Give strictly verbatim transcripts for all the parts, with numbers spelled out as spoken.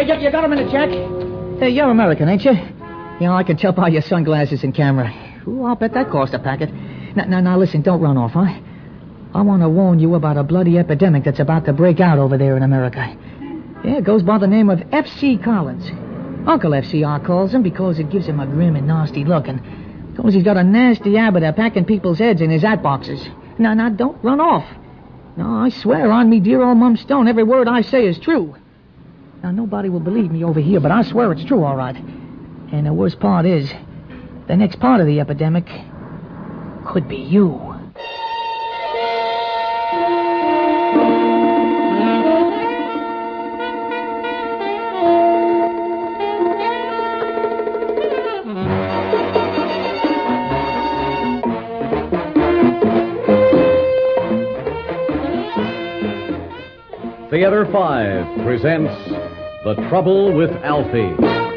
you, you got a minute, Jack? Hey, you're American, ain't you? You know, I can tell by your sunglasses and camera. Ooh, I'll bet that cost a packet. Now, now, now, listen, don't run off, huh? I want to warn you about a bloody epidemic that's about to break out over there in America. Yeah, it goes by the name of F C Collins. Uncle F C R calls him because it gives him a grim and nasty look, and because he's got a nasty habit of packing people's heads in his hat boxes. Now, now, don't run off. No, I swear on me dear old Mum Stone, every word I say is true. Now, nobody will believe me over here, but I swear it's true, all right. And the worst part is, the next part of the epidemic could be you. Theater five presents The Trouble with Alfie.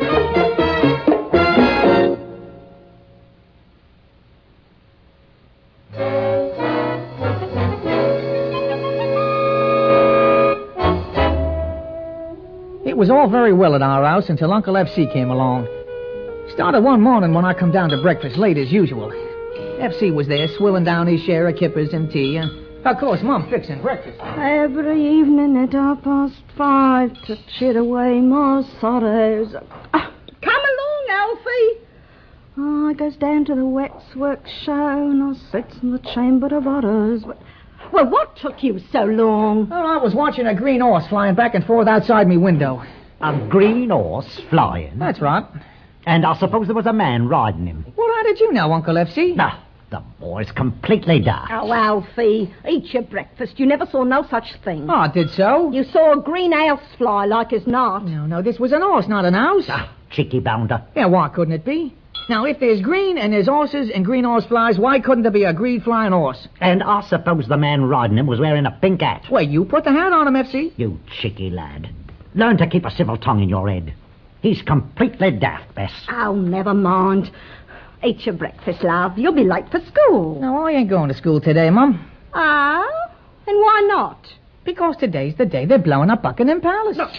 It was all very well at our house until Uncle F C came along. Started one morning when I come down to breakfast late as usual. F C was there swilling down his share of kippers and tea, and of course Mum fixing breakfast. Every evening at half past five to chit away my sorrows. Oh, come along, Alfie. Oh, I goes down to the waxwork show and I sits in the chamber of horrors. But, well, what took you so long? Well, I was watching a green horse flying back and forth outside me window. A green horse flying? That's right. And I suppose there was a man riding him. Well, how did you know, Uncle F C? No, the boy's completely daft. Oh, Alfie, eat your breakfast. You never saw no such thing. Oh, I did so. You saw a green house fly like as not. No, no, this was an horse, not an house. Ah, cheeky bounder. Yeah, why couldn't it be? Now, if there's green and there's horses and green horse flies, why couldn't there be a green flying horse? And I suppose the man riding him was wearing a pink hat. Well, you put the hat on him, F C. You cheeky lad. Learn to keep a civil tongue in your head. He's completely daft, Bess. Oh, never mind. Eat your breakfast, love. You'll be late for school. No, I ain't going to school today, Mum. Ah? And why not? Because today's the day they're blowing up Buckingham Palace. No.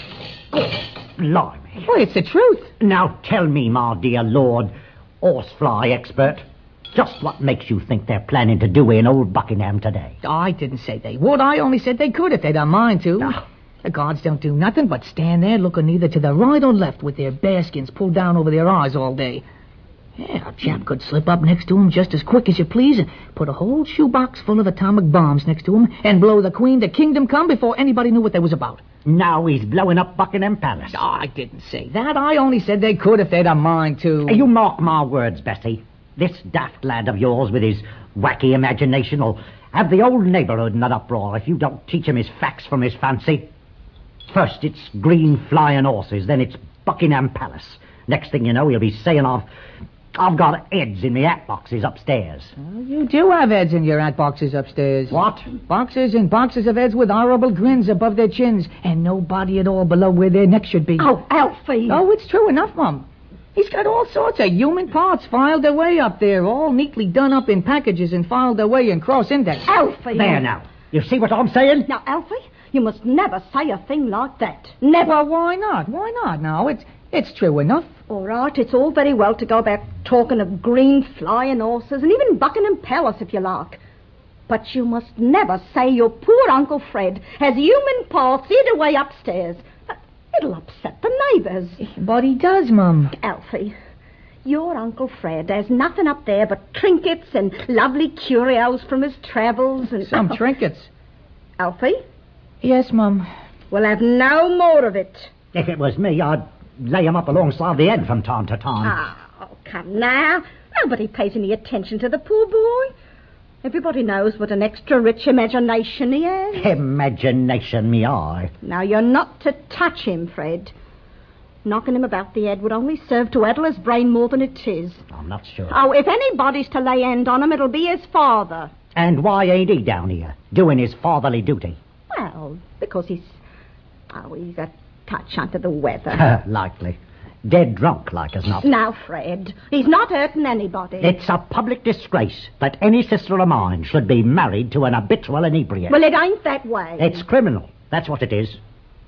Blimey. Well, it's the truth. Now tell me, my dear Lord Horsefly expert, just what makes you think they're planning to do in old Buckingham today? I didn't say they would. I only said they could if they don't mind to. Ah. The guards don't do nothing but stand there looking either to the right or left with their bearskins pulled down over their eyes all day. Yeah, a chap could slip up next to him just as quick as you please and put a whole shoebox full of atomic bombs next to him and blow the Queen to kingdom come before anybody knew what they was about. Now he's blowing up Buckingham Palace. Oh, I didn't say that. I only said they could if they'd a mind to. You mark my words, Bessie. This daft lad of yours with his wacky imagination will have the old neighborhood in an uproar if you don't teach him his facts from his fancy. First it's green flying horses, then it's Buckingham Palace. Next thing you know, he'll be saying I've, I've got heads in my hat boxes upstairs. Well, you do have heads in your hat boxes upstairs. What? Boxes and boxes of heads with horrible grins above their chins and no body at all below where their necks should be. Oh, Alfie. Oh, it's true enough, Mum. He's got all sorts of human parts filed away up there, all neatly done up in packages and filed away in cross-index. Alfie. There now. You see what I'm saying? Now, Alfie, you must never say a thing like that. Never. Well, why not? Why not? No, it's it's true enough. All right, it's all very well to go about talking of green flying horses and even Buckingham Palace if you like. But you must never say your poor Uncle Fred has human parts hid away upstairs. It'll upset the neighbours. But he does, Mum. Alfie, your Uncle Fred has nothing up there but trinkets and lovely curios from his travels and... Some trinkets. Alfie? Yes, Mum. We'll have no more of it. If it was me, I'd lay him up alongside the head from time to time. Oh, come now. Nobody pays any attention to the poor boy. Everybody knows what an extra-rich imagination he has. Imagination, me eye. Now, you're not to touch him, Fred. Knocking him about the head would only serve to addle his brain more than it is. I'm not sure. Oh, if anybody's to lay hand on him, it'll be his father. And why ain't he down here, doing his fatherly duty? Well, because he's... Oh, he's a touch under the weather. Likely. Dead drunk, like as not. Now, Fred, he's not hurting anybody. It's a public disgrace that any sister of mine should be married to an habitual inebriate. Well, it ain't that way. It's criminal. That's what it is.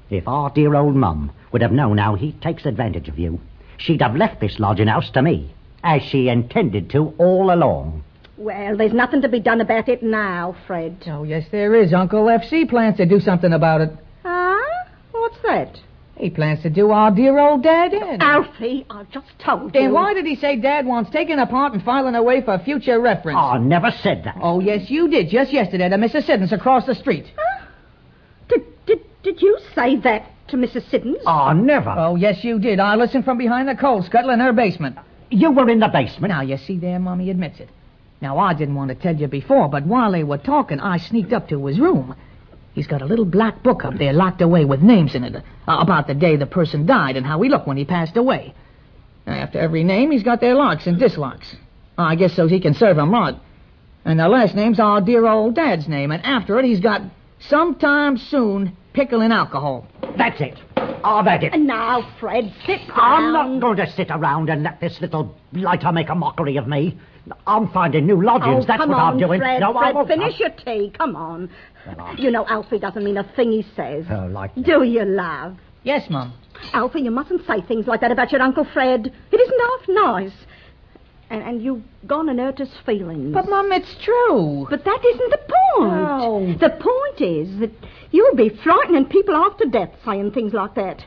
If our dear old mum would have known how he takes advantage of you, she'd have left this lodging house to me, as she intended to all along. Well, there's nothing to be done about it now, Fred. Oh, yes, there is. Uncle F C plans to do something about it. Ah? What's that? He plans to do our dear old Dad in. Alfie, I just told you. Then why did he say Dad wants taken apart and filing away for future reference? I never said that. Oh, yes, you did, just yesterday to Missus Siddons across the street. Huh? Did, did, did you say that to Missus Siddons? I never. Oh, yes, you did. I listened from behind the coal scuttle in her basement. You were in the basement. Now, you see there, Mommy admits it. Now, I didn't want to tell you before, but while they were talking, I sneaked up to his room. He's got a little black book up there locked away with names in it, uh, about the day the person died and how he looked when he passed away. After every name, he's got their likes and dislikes. I guess so he can serve 'em right. And the last name's our dear old Dad's name, and after it, he's got sometime soon pickling alcohol. That's it. I've had it. And now, Fred, sit down. I'm not going to sit around and let this little blighter make a mockery of me. I'm finding new lodgings. Oh, That's come what on, I'm doing. Fred, no, I Fred, won't. finish your tea. Come on. Well, I- You know, Alfie doesn't mean a thing he says. Oh, like that. Do you, love? Yes, Mum. Alfie, you mustn't say things like that about your Uncle Fred. It isn't half nice. And, and you've gone and hurt his feelings. But, Mum, it's true. But that isn't the point. No. The point is that you'll be frightening people after death saying things like that.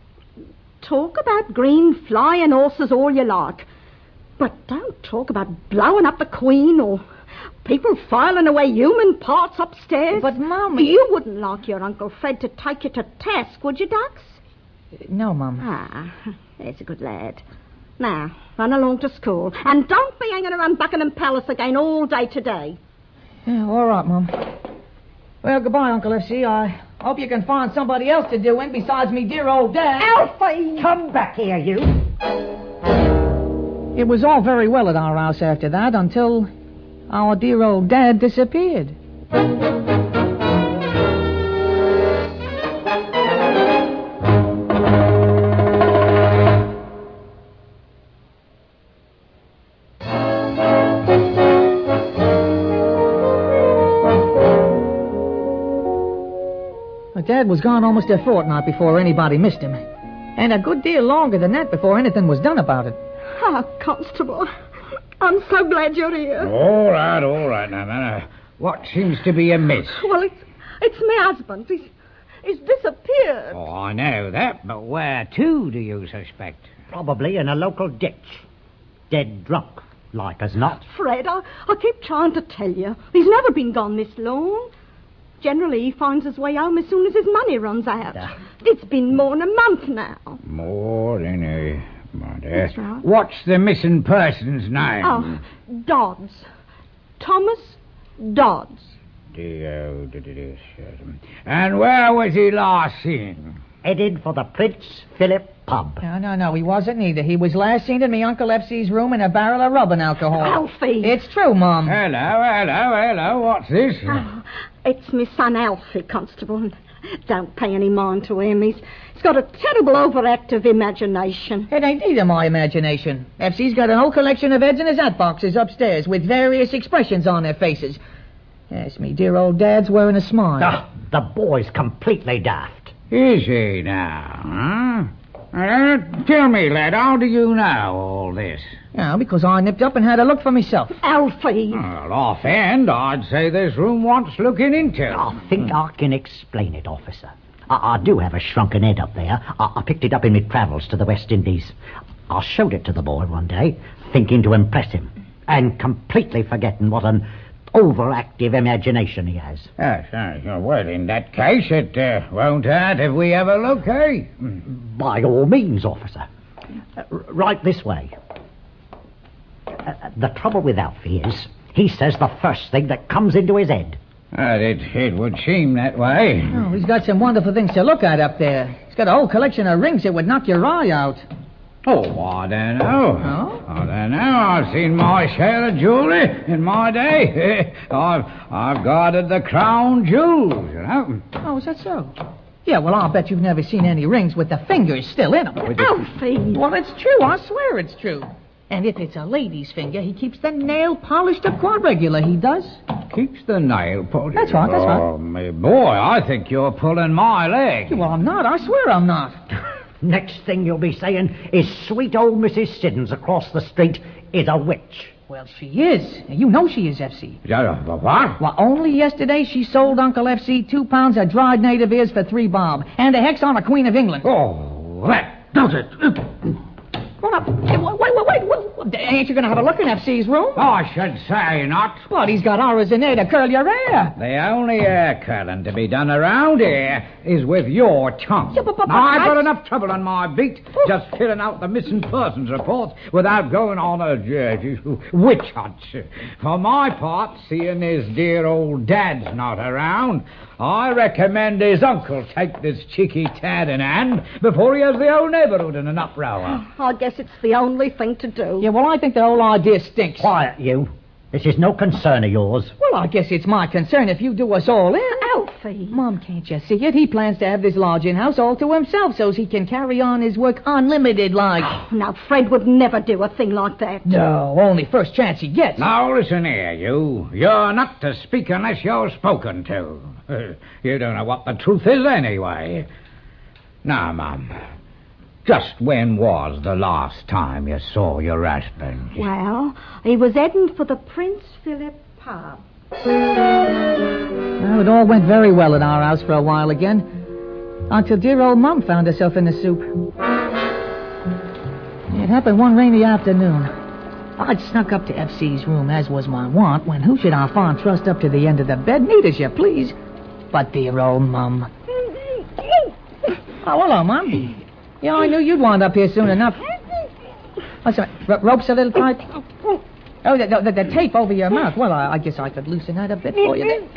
Talk about green flying horses all you like, but don't talk about blowing up the Queen or people filing away human parts upstairs. But, Mum... You wouldn't like your Uncle Fred to take you to task, would you, Ducks? No, Mum. Ah, there's a good lad. Now, run along to school, and don't be hanging around Buckingham Palace again all day today. Yeah, all right, Mum. Well, goodbye, Uncle F C. I hope you can find somebody else to do in besides me dear old Dad. Alfie! Come back here, you. It was all very well at our house after that until our dear old Dad disappeared. Dad was gone almost a fortnight before anybody missed him. And a good deal longer than that before anything was done about it. Ah, Constable, I'm so glad you're here. All right, all right. Now, now, now. What seems to be amiss? Well, it's it's my husband. He's, he's disappeared. Oh, I know that, but where to do you suspect? Probably in a local ditch. Dead drunk, like as not. Fred, I, I keep trying to tell you. He's never been gone this long. Generally, he finds his way home as soon as his money runs out. Yeah. It's been more than a month now. More than a month. That's right. What's the missing person's name? Oh, Dodds. Thomas Dodds. D- D- D- D- And where was he last seen? Headed for the Prince Philip pub. No, no, no, he wasn't either. He was last seen in me Uncle F C's room in a barrel of rubbing alcohol. Alfie! It's true, Mum. Hello, hello, hello. What's this? Oh, it's my son Alfie, Constable. Don't pay any mind to him. He's, he's got a terrible overactive imagination. It ain't either my imagination. F C's got an whole collection of heads in his hat boxes upstairs with various expressions on their faces. Yes, me dear old Dad's wearing a smile. Ah, the boy's completely daft. Is he now, huh? Uh, tell me, lad, how do you know all this? Yeah, because I nipped up and had a look for myself. Alfie! Well, offhand, I'd say this room wants looking into. I think I can explain it, officer. I, I do have a shrunken head up there. I, I picked it up in my travels to the West Indies. I showed it to the boy one day, thinking to impress him, and completely forgetting what an overactive imagination he has. Yes, yes, well, in that case, it uh, won't hurt if we have a look, eh? By all means, officer. Uh, r- right this way. Uh, the trouble with Alfie is, he says the first thing that comes into his head. Well, it, it would seem that way. Oh, he's got some wonderful things to look at up there. He's got a whole collection of rings that would knock your eye out. Oh, I don't know. Oh? I don't know. I've seen my share of jewelry in my day. I've I've guarded the crown jewels, you know. Oh, is that so? Yeah, well, I'll bet you've never seen any rings with the fingers still in them. Alfie! Well, it's true. I swear it's true. And if it's a lady's finger, he keeps the nail polished up quite regular, he does. Keeps the nail polished. That's right, that's right. Oh, my boy, I think you're pulling my leg. Well, I'm not. I swear I'm not. Next thing you'll be saying is sweet old Missus Siddons across the street is a witch. Well, she is. You know she is, F C. Uh, what? Well, only yesterday she sold Uncle F C two pounds of dried native ears for three bob. And a hex on a Queen of England. Oh, that does it. Hold up. Wait, wait, wait, wait. Ain't you going to have a look in F C's room? I should say not. But he's got hours in there to curl your hair. The only hair curling to be done around here is with your tongue. Yeah, but, but, but I've got I... enough trouble on my beat just filling out the missing persons reports without going on a uh, witch hunt. For my part, seeing his dear old dad's not around, I recommend his uncle take this cheeky tad in hand before he has the whole neighborhood in an uproar. I guess it's the only thing to do. Yeah, well, I think the whole idea stinks. Quiet, you. This is no concern of yours. Well, I guess it's my concern if you do us all in. Alfie. Mom, can't you see it? He plans to have this lodging house all to himself so he can carry on his work unlimited like. Now, Fred would never do a thing like that. No, only first chance he gets. Now, listen here, you. You're not to speak unless you're spoken to. You don't know what the truth is anyway. Now, Mum, just when was the last time you saw your husband? Well, he was heading for the Prince Philip pub. Well, it all went very well at our house for a while again, until dear old Mum found herself in the soup. It happened one rainy afternoon. I'd snuck up to F C's room, as was my wont, when who should I find trussed up to the end of the bed, neat as you please, but dear old Mum. Oh, hello, Mum. Yeah, I knew you'd wind up here soon enough. Oh, sorry. R- rope's a little tight? Oh, the, the, the tape over your mouth. Well, I, I guess I could loosen that a bit for you then.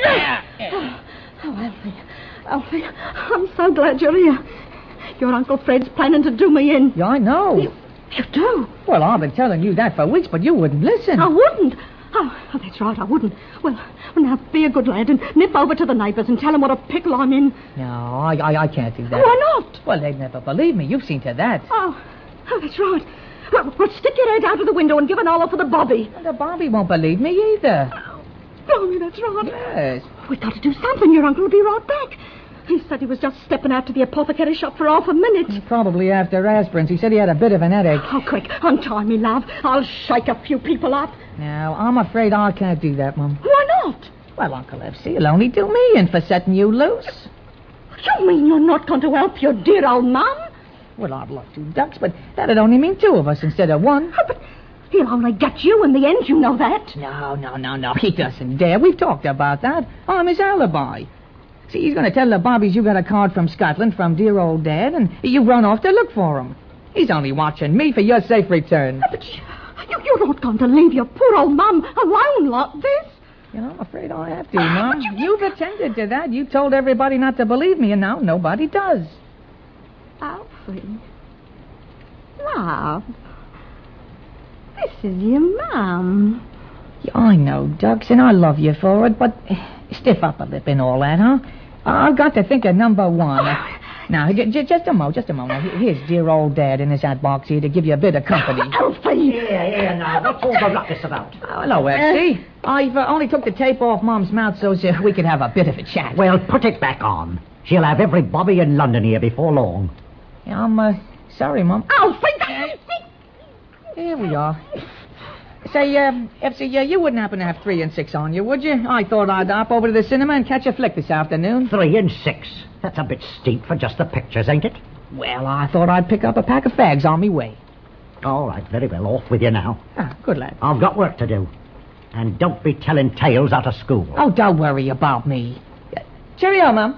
Oh, Alfie. Alfie, I'm so glad you're here. Your Uncle Fred's planning to do me in. Yeah, I know. You, you do? Well, I've been telling you that for weeks, but you wouldn't listen. I wouldn't. Oh, oh, that's right, I wouldn't. Well, well, now, be a good lad and nip over to the neighbours and tell them what a pickle I'm in. No, I, I, I can't do that. Why not? Well, they'd never believe me. You've seen to that. Oh, oh, that's right. Well, well, stick your head out of the window and give an holler for the Bobby. And the Bobby won't believe me either. Oh, that's right. Yes. We've got to do something. Your uncle will be right back. He said he was just stepping out to the apothecary shop for half a minute. Probably after aspirins. He said he had a bit of an headache. Oh, quick, untie me, love. I'll shake a few people up. Now, I'm afraid I can't do that, Mum. Why not? Well, Uncle F C will only do me in for setting you loose. You mean you're not going to help your dear old Mum? Well, I'd love to, Ducks, but that'd only mean two of us instead of one. Oh, but he'll only get you in the end, you know that. No, no, no, no. He doesn't dare. We've talked about that. I'm his alibi. See, he's going to tell the Bobbies you got a card from Scotland from dear old Dad, and you run off to look for him. He's only watching me for your safe return. Oh, but you, you're not going to leave your poor old Mum alone like this. You know, I'm afraid I have to, Mum. You, You've attended to that. You told everybody not to believe me, and now nobody does. Alfie. Love. This is your Mum. Yeah, I know, Ducks, and I love you for it, but stiff upper lip and all that, huh? I've got to think of number one. Now, j- j- just a moment, just a moment. Now, here's dear old Dad in his hat box here to give you a bit of company. Alfie! Here, here now. What's all the ruckus about? Oh, hello, F C. I've uh, only took the tape off Mom's mouth so uh, we could have a bit of a chat. Well, put it back on. She'll have every Bobby in London here before long. Yeah, I'm uh, sorry, Mum. Alfie! Here we are. Say, uh, F C, uh, you wouldn't happen to have three and six on you, would you? I thought I'd hop over to the cinema and catch a flick this afternoon. Three and six. That's a bit steep for just the pictures, ain't it? Well, I thought I'd pick up a pack of fags on me way. All right, very well. Off with you now. Ah, good lad. I've got work to do. And don't be telling tales out of school. Oh, don't worry about me. Uh, cheerio, Mum.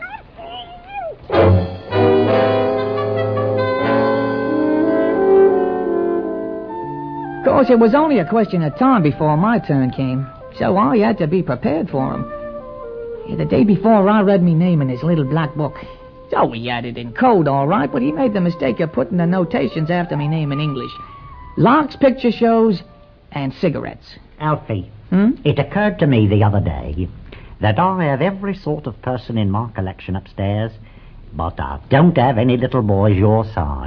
Of course, it was only a question of time before my turn came, so I had to be prepared for him. Yeah, the day before, I read me name in his little black book. So he had it in code, all right, but he made the mistake of putting the notations after me name in English. Locks, picture shows, and cigarettes. Alfie, Hmm? it occurred to me the other day that I have every sort of person in my collection upstairs, but I don't have any little boys your size.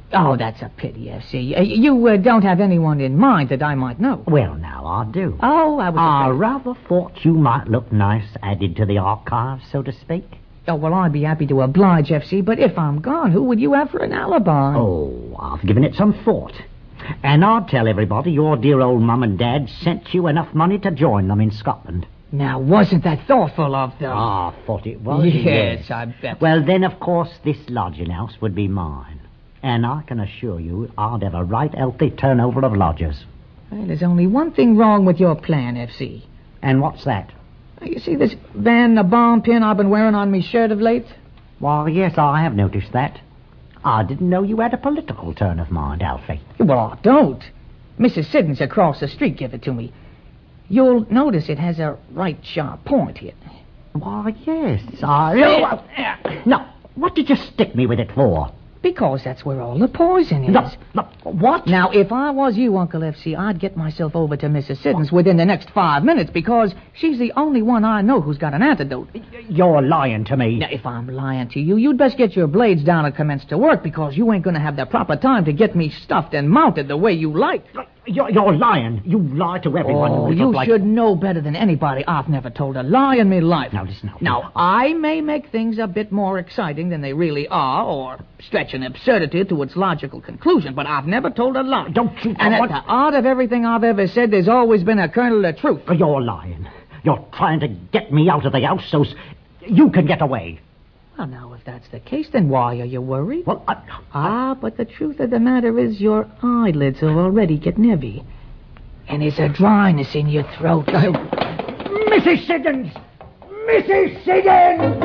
Oh, that's a pity, F C. Uh, you uh, don't have anyone in mind that I might know. Well, now, I do. Oh, I was I afraid. rather thought you might look nice added to the archives, so to speak. Oh, well, I'd be happy to oblige, F C, but if I'm gone, who would you have for an alibi? Oh, I've given it some thought. And I'll tell everybody your dear old mum and dad sent you enough money to join them in Scotland. Now, wasn't that thoughtful of them? Ah, I thought it was. Yes, I bet. Well, then, of course, this lodging house would be mine. And I can assure you I'd have a right healthy turnover of lodgers. Well, there's only one thing wrong with your plan, F C. And what's that? You see this Van the Bomb pin I've been wearing on me shirt of late? Why, yes, I have noticed that. I didn't know you had a political turn of mind, Alfie. Well, I don't. Missus Siddons across the street gave it to me. You'll notice it has a right sharp point here. Why, yes, I... No, what did you stick me with it for? Because that's where all the poison is. No, no, what? Now, if I was you, Uncle F C, I'd get myself over to Missus Siddons within the next five minutes because she's the only one I know who's got an antidote. You're lying to me. Now, if I'm lying to you, you'd best get your blades down and commence to work because you ain't going to have the proper time to get me stuffed and mounted the way you like. You're, you're lying. You lie to everyone. Oh, you you like... should know better than anybody. I've never told a lie in my life. Now, listen. Now, I may make things a bit more exciting than they really are, or stretch an absurdity to its logical conclusion, but I've never told a lie. Don't you... And at what... the heart of everything I've ever said, there's always been a kernel of truth. You're lying. You're trying to get me out of the house so you can get away. Well, now, if that's the case, then why are you worried? Well, I... Ah, but the truth of the matter is your eyelids are already getting heavy. And there's a dryness in your throat. Missus Siddons! Missus Siddons!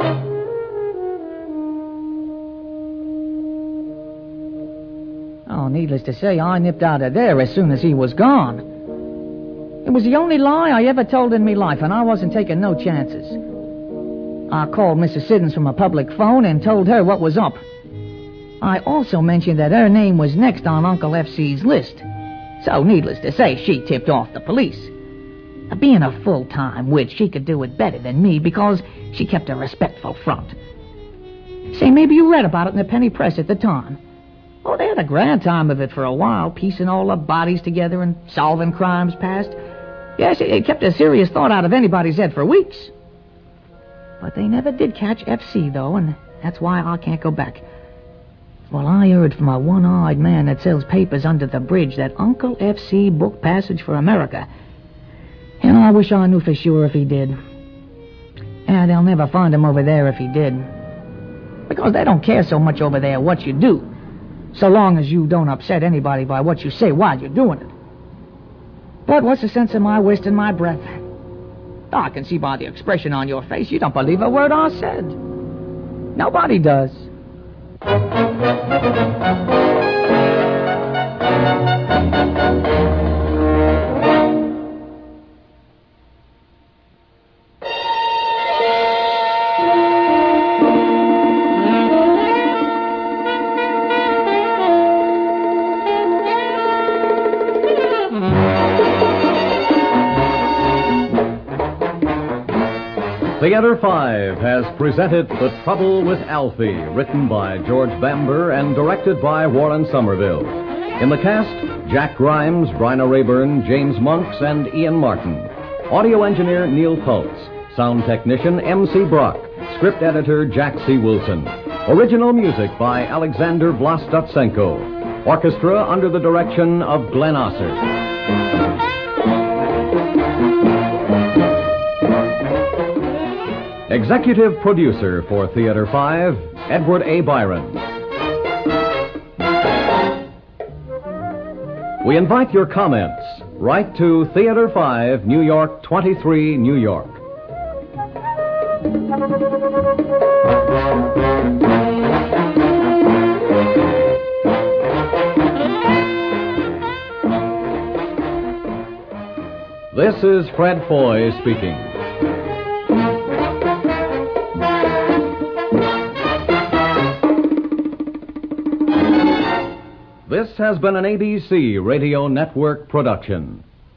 Oh, needless to say, I nipped out of there as soon as he was gone. It was the only lie I ever told in me life, and I wasn't taking no chances. I called Missus Siddons from a public phone and told her what was up. I also mentioned that her name was next on Uncle F C's list. So, needless to say, she tipped off the police. Being a full-time witch, she could do it better than me because she kept a respectful front. Say, maybe you read about it in the penny press at the time. Oh, they had a grand time of it for a while, piecing all the bodies together and solving crimes past. Yes, it kept a serious thought out of anybody's head for weeks. But they never did catch F C, though, and that's why I can't go back. Well, I heard from a one-eyed man that sells papers under the bridge that Uncle F C booked passage for America. And I wish I knew for sure if he did. And they'll never find him over there if he did. Because they don't care so much over there what you do, so long as you don't upset anybody by what you say while you're doing it. But what's the sense of my wasting my breath? I can see by the expression on your face you don't believe a word I said. Nobody does. Theater Five has presented The Trouble with Alfie, written by George Bamber and directed by Warren Somerville. In the cast, Jack Grimes, Bryna Rayburn, James Monks, and Ian Martin. Audio engineer Neil Pultz. Sound technician M C Brock. Script editor Jack C. Wilson. Original music by Alexander Vlastotsenko. Orchestra under the direction of Glenn Ossert. Executive producer for Theater Five, Edward A. Byron. We invite your comments. Write to Theater Five, New York twenty-three, New York. This is Fred Foy speaking. This has been an A B C Radio Network production.